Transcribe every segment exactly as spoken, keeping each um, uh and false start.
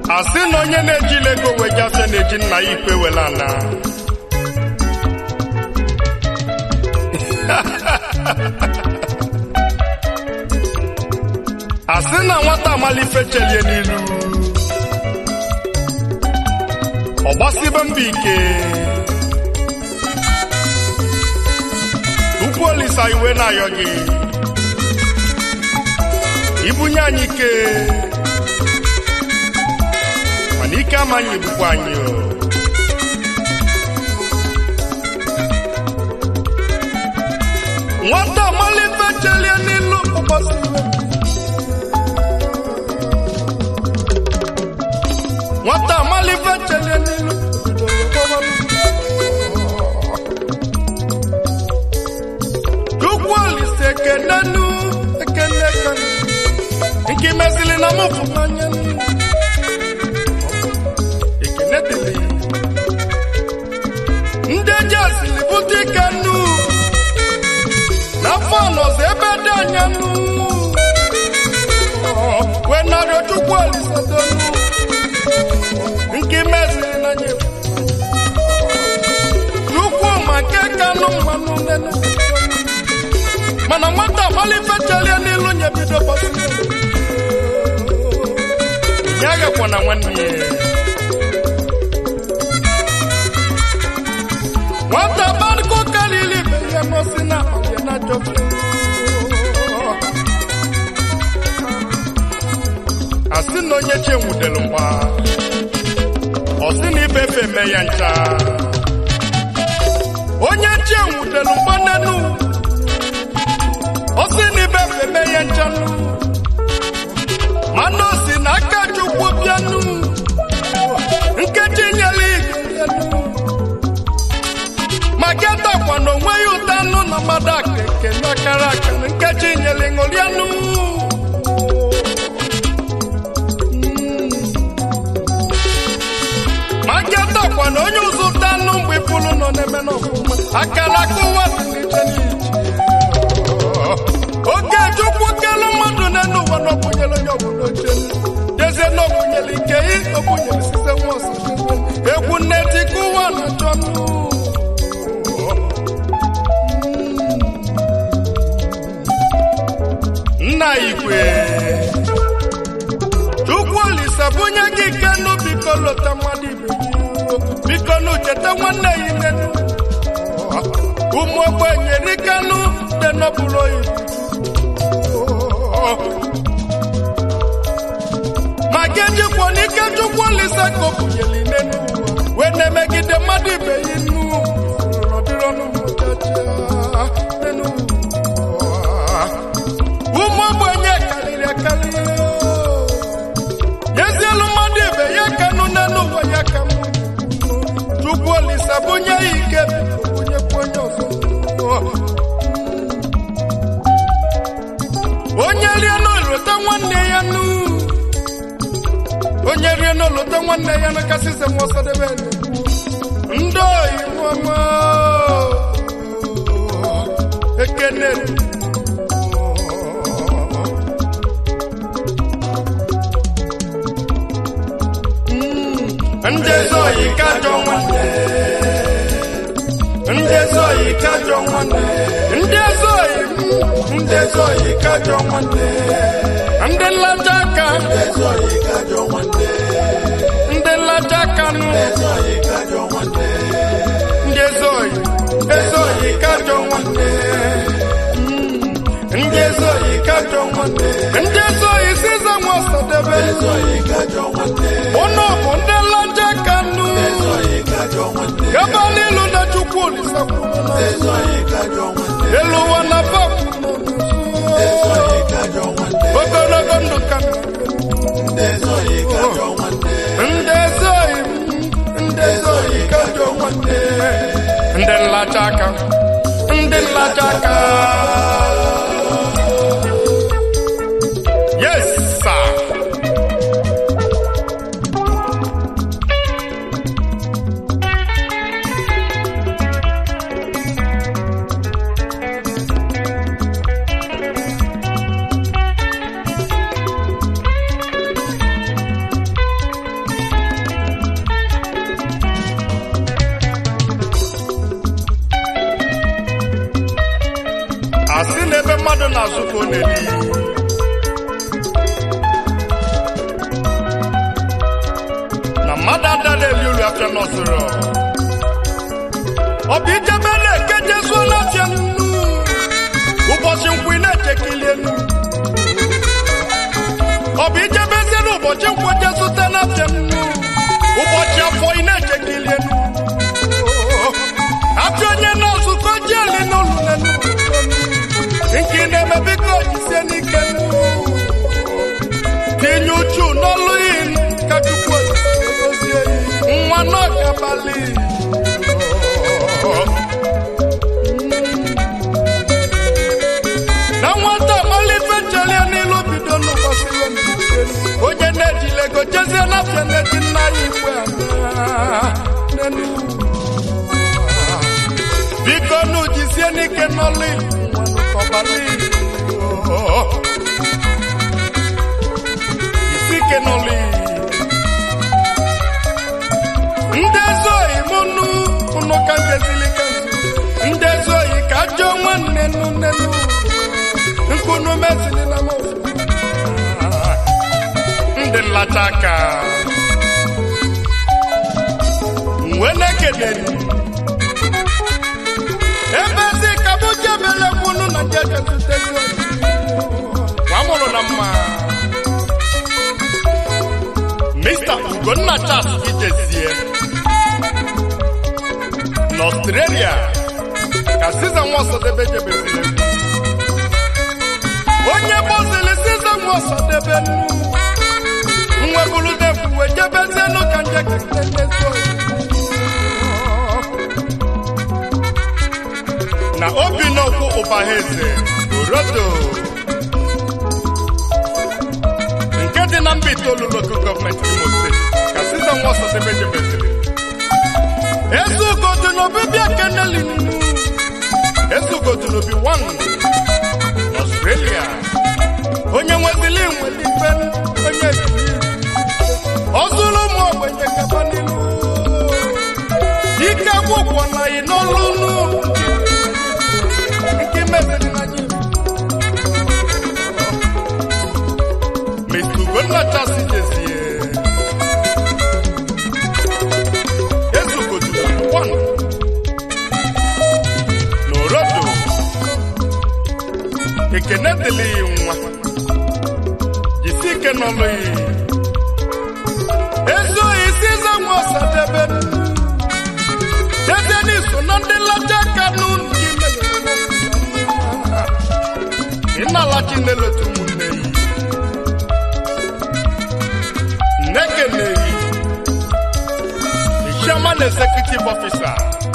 asị na onye na-eji lego wejasị na-eji nna ya ikwe wela na asị na nwata amalife chelie n'ilu ọ gbasibe mbọ ike ukwu Olisa iwe na-ayọ gị ibunye anyị ike mana ike amaghị ebukwa anyị o nwata amalife chelie n'ilu ọ gbasibe nwata amalife chelie n'ilu ukwu Olisa ekenenu ekene ekene nke mesili na mụfụ n'anya ekene dịrị ndị eji asili bute ike nnu n'afọ ọnọzọ ebe dị anya nnu wee narị Chukwu Olisa donu nke mesili n'anya Chukwu ma nke kanụ mmanụ nene mana nwata amalife chelie n'ilu nye bido bọsị nyaga kwa na nwanne nwata bariko kalili beye mosina na jofu asị na onye chi enwudelu mgba ọsị na ibefe eme ya ncha onye chi enwudelu mgba nenu ọsị na ibefe eme ya ncha mana osi na aka Chukwu bịanụ nkechi nyere igenu ma getakwa na onwe ya ụta anụ na mmadụ aka ekene akara aka nkechi nyere ṅụrịanụ ma getakwa na onye ụzọ ụta anụ mgbe ifulu nọ na-eme n'ọfụma akara aka ụwa dị n'iche n'iche oge Chukwu kelu mmadụ n'elu ụwa na ọbụnyere onye ọbụla oche dezie na ọbụnyere ike ị ọbụnyere site nwa ọsọ egwu nne dịka ụwa na-achọ nụ nna igwe Chukwu Olisa bunye gị ike nụ biko lọta mmadụ ibe biko nụ cheta nwanne ya inenu ụmụ ogbenye rikanụ dị n'ọbụla oyibo ma ga-ejikwa n'ike Chukwu Olisa ka o bunyere n'elu wee na-emegide mmadụ ibe ya inu ụmụ ogbenye karịrị akarị nyezielu mmadụ ibe ya kanụ n'elu ụwa ya ka m Chukwu Olisa bunye ya ike bunyekwa onye ọzọ onye rie n'olota nwanne ya nụ onye rie n'olota nwanne ya na kasị se nwasadebe ndị oyibo ọma ekene ndị zoyi kajọ nwanne ndị zoyi kajọ nwanne ndị zoyi ndị zoyi kajọ nwanne ndị nlaja aka ndị zoyi kajọ nwanne ndị nlaja aka ndị zoyi kajọ nwanne ndị zoyi ezoyi kajọ nwanne ndị zoyi kajọ nwanne ndị zoyi siza nwasadebe ezoyi kajọ nwanne ụnụ bụ ndị nlaja aka nụ ezoyi kajọ nwanne gaba n'ilu na Chukwu Olisa kwuru ezoyi kajọ nwanne elu ụwa na papu ogologo ndụ ka ndị zoyi kajọ nwanne ndị zoyi ndị zoyi kajọ nwanne ndị nlaja aka ndị nlaja aka yes sir la zuko neli na madada de liulu after nosoro obi jebele keje so la tianu ubochi nkwi na chekilienu obi jebeze no ubochi nkwo jesu tana tianu ubochi afọ ina chekilienu atonye no zuko jeli no lunenu nkine mebiko jiseni kenu tinyuchu no luin katukwo nwa no kabali na nwata mali fechele nilu bido no kwasile onye nejile go jeze na fene dinna ikwe nenu biko nu jiseni kenoli Kobali Isike noli Ndezo imunu Uno kanje zilikanzu Ndezo ikajo nenu nenu Nkunu mesili na mofu Ndelataka Mwene kedeni Ebezi kabuja bele munu na jaja tutezwa Wamolo na ma Mister Ugonna Chas itezie In Australia Kasiza mwosa debe jebe zile Onye bozile siza mwosa debe Mwe bulu defu we jebe zeno kanje kitendezo Na obi no ku Obaheze Orodo Nke dị na Mbitolu local government Imo State Kasisa Nwosa Debeje Bezili Ezu godu n'obi bịa keneli Ezu godu n'obi one Australia Onye nwezili nweli fen Onye jiri Ozulu mụ ogbenye kaba n'ilu Ike gwụkwọ na inolunu Mister Ugonna Chasi jezie Ezu godu one N'Orodo Ekene dili nwa Jisike n'ọlụ yi Ezu isiza mwosa debe Dede niso na ndị laja kanun Ina laki nelotu muneyi Neke neyi The Chairman Executive Officer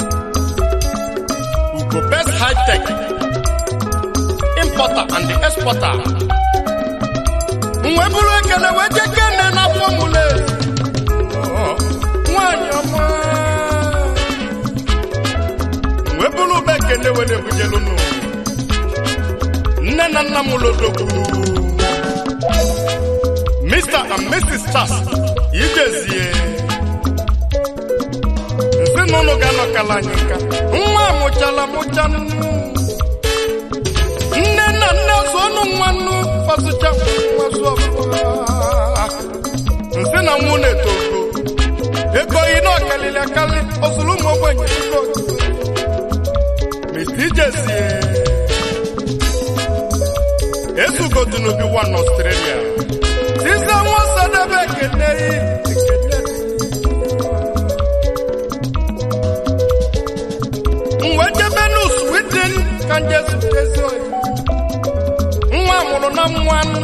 Ugo Best High Tech Importer and the Exporter Mwebulu ekele weje kene na formule Mwanyama Mwebulu bekene wene bujelunu Nena namulodoku Mister and Missus Chas Ijezie Nse nono gano kalanyika Nwa muchala muchanu Nena nazonu mwanu Fasucha mwasuafu Nse na mune toko Eko ino kalile kali Osulu mwabwenye iko Mister Ijezie Ezu godu n'obi one Australia Siza mwosa debe keneyi Mwejebe nu Sweden Kanje sutezo Mwa munu na mwanu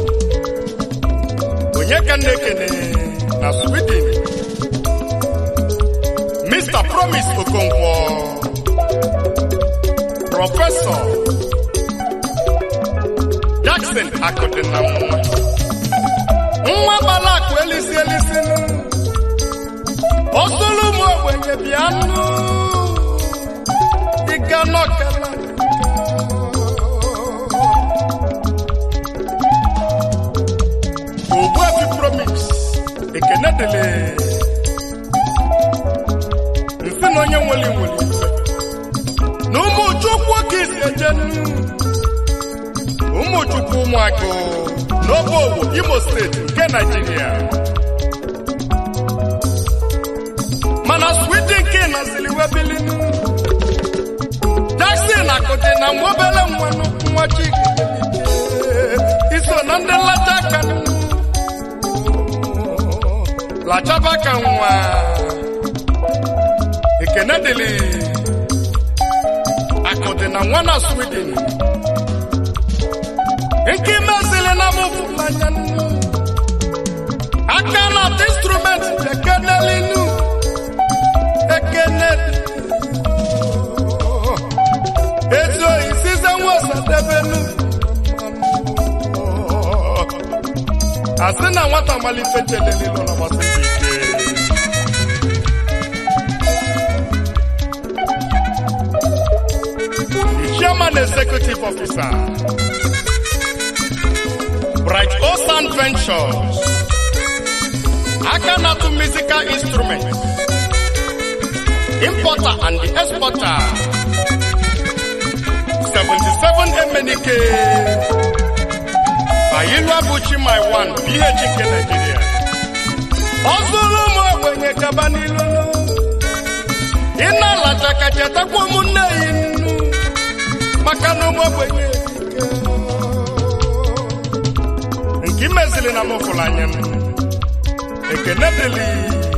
Onye kane kene Na Sweden Mister Promise Okonkwo Professor Jackson akode na mwa Mwa balaku elisi elisi Osulu mwa wenye bianu Ika nokala Ogwe fi promise Ekene dele Nsi n'onye nweli nweli N'umu chukwu kisi ejenu Umuchukwu Ụmụagụ n'Obowo, Imo State nke Nigeria. Mana Sweden nke na siliwebili Jackson akụdị na nwobele nwanụ nwa Chike iso na ndị nlacha aka lachaba ka nwa ekene dịlị akụdị na nwa na Sweden nke mezili na mụfụ mmanya aka na instrument ekenelinu ekene ezo isize nwosadebenu asị na nwata malite chelelilo na gbasiri ike the chairman executive officer Bright Ocean Ventures Akanatu musical instruments importer and the exporter seventy-seven M N K Ayilwa Buchi my one P H in Nigeria Ozulu mo wenye kabanilu Ina la jakajeta kwa mune inu Makano mo wenye Nkimezili na mofulanyen Ekenedeli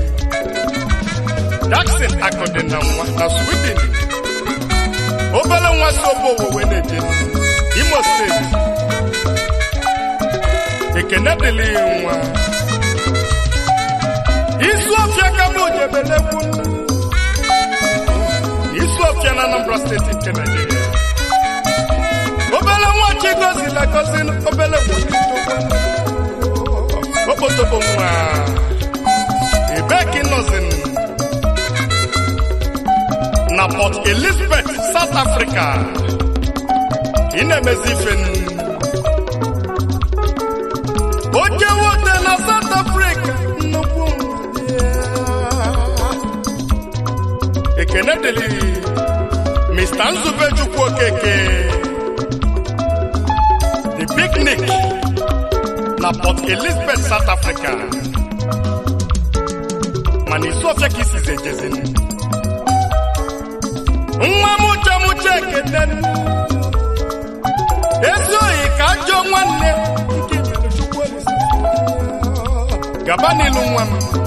Jackson akode na mwa na Sweden Obele nwa Obowo weneje Imo State Ekenedeli nwa Isuofia kamoje belekwu Isuofia na Anambra State nke Nigeria Obele nwa Chigozi la cousin obele nwa Obotobo nwa Ibeki nozin na Port Elizabeth, South Africa. Inemezifin. Oje wote na South Africa. Ekenedeli. Mister Nzube Chukwu Okeke. The picnic na Port Elizabeth, South Africa. Manisofia kisize jezini. Nwa mucha mucha kenen Ezoyi kajo nwanne nke Chukwu Gabani lu nwa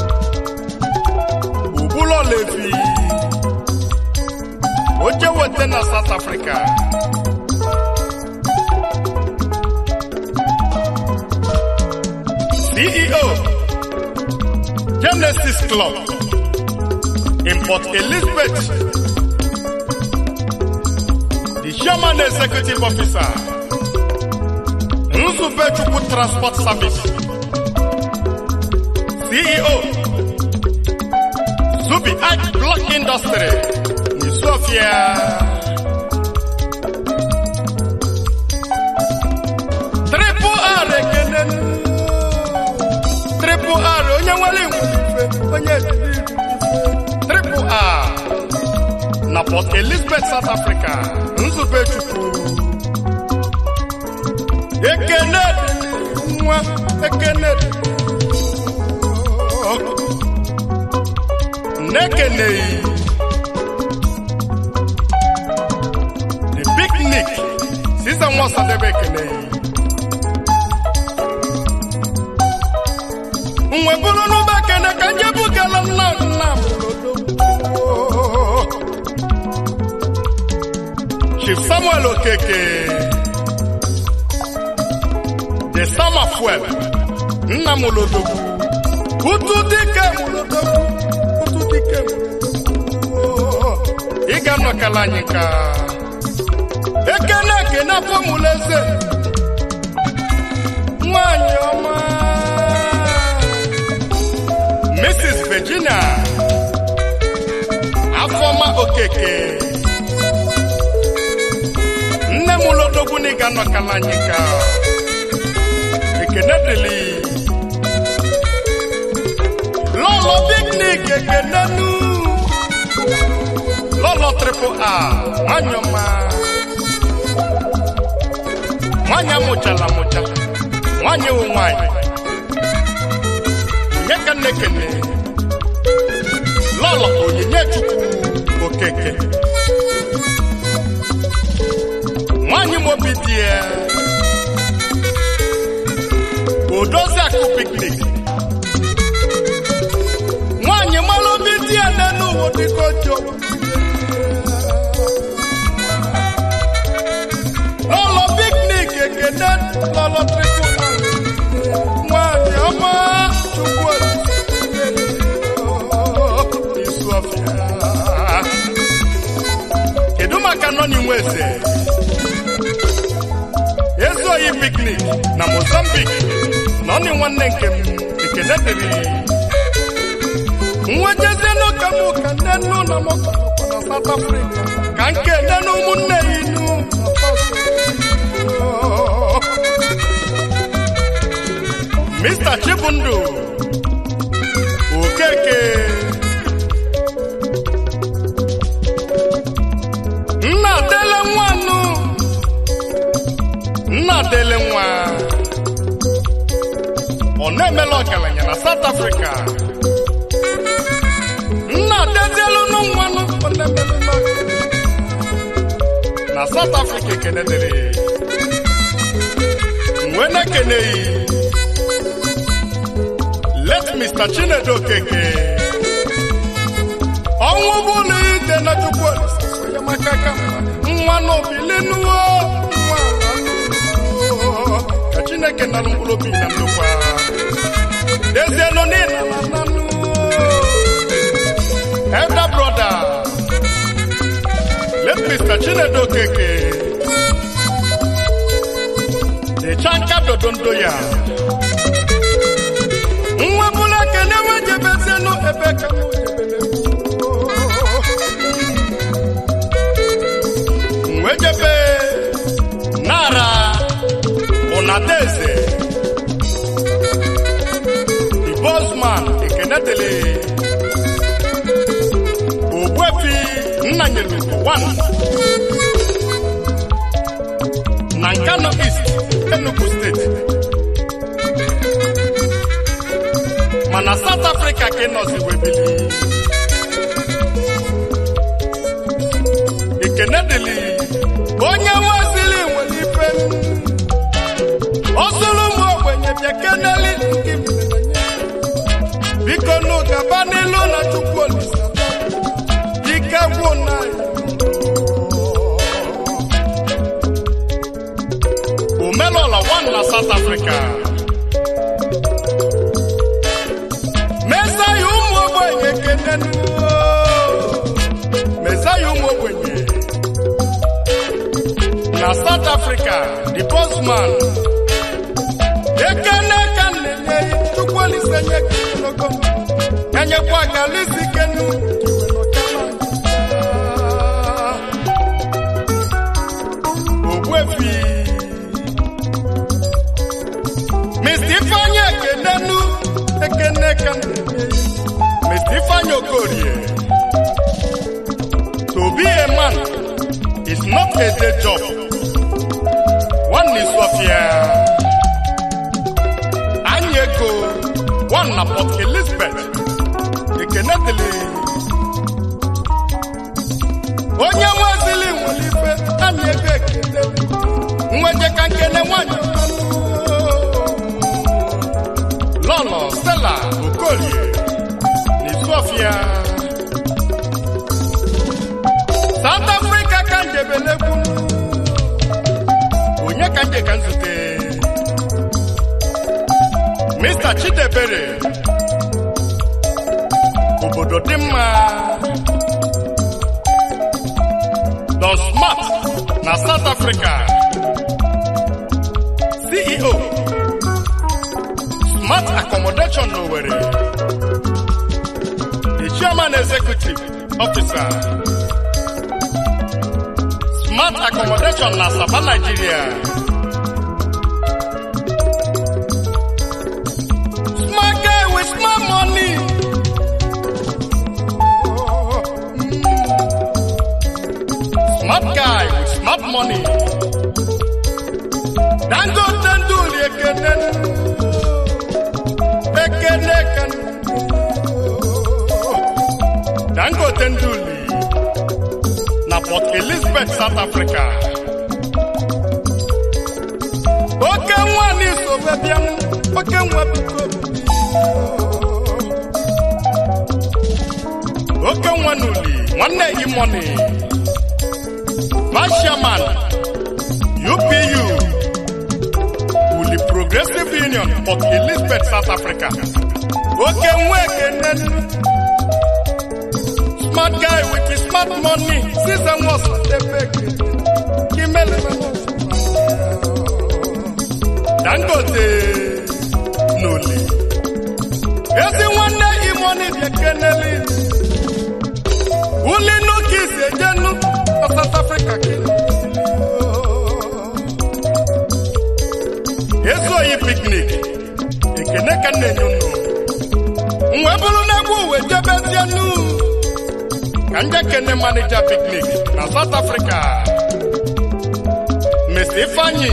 Ubulo lefi Oje wote na South Africa C E O Genesis Club in Port Elizabeth Chairman Executive Officer Nzube Chukwu Transport Service C E O Zubi Ag Block Industry Nisofia Triple R Ekenen Triple R Onye nwale nwufe Onye Triple R na Port Elizabeth, South Africa Nzube Chukwu Ekene nwa Ekene Nekene The picnic Sister Mwasa Debe Ekene Mwe bulu nube kene kanje bukela nna nna Chief Samuel Okeke The Samafuel Nna Mulodogu Utu dike Mulodogu Utu dike Mulodogu Iga nokalanyika Ekene kena formuleze Mwanyoma Missus Virginia Afoma Okeke Mulodogu ni gano kalanyika Ekenedeli Lolo picnic Ekenenu Lolo triple A Manyoma Mwanya mochala mocha. Mwanya umwai. Nyeka nekene. Lolo onyenye chukwu okeke. Mwanya mobitie. Odozi aku picnic. Mwanya malobitie nenu odikojo. Lolo picnic ekene. Lolo triku. Mwanya oma chukwu Kedu maka nọ ni nweze Ezo yi picnic na Mozambique nọ ni nwanne nke m ekene dịrị Nwejeze no kamu ka nenu na moko na South Africa ka nke nenu ụmụnne inu Mister Chibundu Okeke Nna dele nwanu Nna dele nwa Onemelo galanya na South Africa Nna dele no nwanu Onemelo na South Africa kenedere Mwene kenei Let Mister Chinedu Okeke Onwu bulu ite na chukwu Makaka Mwano bilinuo Mwano Kachineke na lumbulo bina mlukwa Deziano nina nanu Elder brother Let Mister Chinedu Okeke De chanka dodondo ya Mwabula kene wajebezeno ebeka Wejebe Nara Onadeze The bossman Ekenedele Obwefi Nnanyelu One Nankano East Enugu State Mana South Africa Kenosi Webili Ekenedele Onye wazili walipe Osulu mwenye byekeneli Biko nuka banilo na chukwoli Ika wuna Umelola one na South Africa Mesa yumo mwenye kenenu Mesa yumo mwenye Na South Africa, the postman. Ekene kane nye tukwali senye kinoko. Nye kwa galisi kenu kiweno kama. Obwefi. Mistifanye kenenu ekene kane nye. Mistifanye okorie. To be a man is not a day job. One is Sophia Anyeko One na Port Elizabeth Ekenedele Onye wazili walife Anyeko ekenedele Mweje kankene wanyo Lolo Stella Okolie Ni Sophia South Africa kanjebele kunu Onye kanje kanzute Mister Chidebere Obodo Dimma Don Smart na South Africa C E O Smart Accommodation Owerri The Chairman Executive Officer Smart Accommodation na Saba, Nigeria Smart guy with smart money Smart guy with smart money Dangote nduli ekene ekene kan Dangote nduli na Port Elizabeth, South Africa. Oke nwa ni so bebiam oke nwa biko oke nwa nuli nwanne imoni Vice Chairman U P U Uli Progressive Union Port Elizabeth, South Africa. Oke nwa ekene smart guy with his smart money season was the big Kimele Dangote Nuli Ezi nwanne imoni biekeneli Uli no kiss ejenu South Africa kili Ezo yi picnic ekene kane nyono Mwebulu nebu wejebetianu Kanja kene manager picnic na South Africa Mister Ifanyi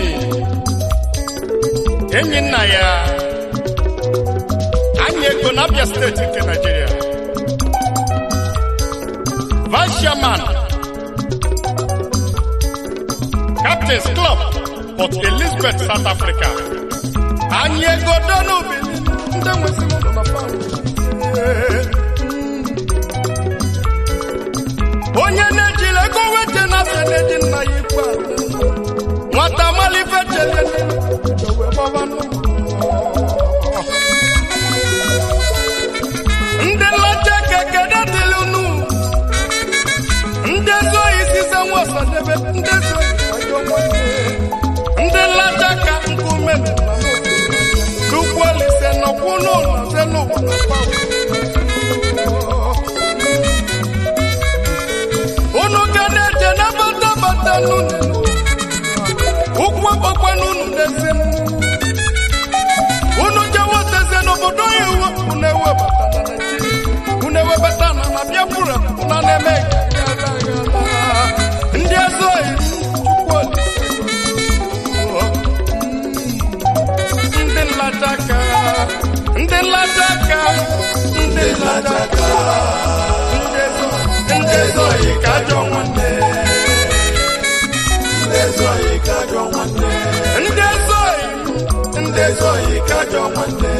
Enyi nna ya Anyị ego na Abia State nke Nigeria. Vice Chairman Captain's Club Port Elizabeth, South Africa. Anyị ego dono bili ndị nwesi ụlọ na famu. Onye na-ejile ego wete na seneji nna ya ikwu nwata malife chelele jowe bọbanụ ndị nlacha keke datili unu ndị zo isi se nwasadebe ndị zo ajo nwanne ndị nlacha ka nkume n'ukwolise n'ọkwụnụ na senugwu na pawu unu ga na-eje na bata bata n'unu ukwu akpakwa n'unu n'ezi unu jewe teze n'obodo iwu unu ewebata na Naịjirịa unu ewebata na na Biafra na na-eme ndị ezoghị Chukwu Olise ndị nlataka ndị nlataka ndị nlataka ndị ezoghị ka ajọ nwanne ndị ezoghị ka ajọ nwanne ndị ezoghị ndị ezoghị ka ajọ nwanne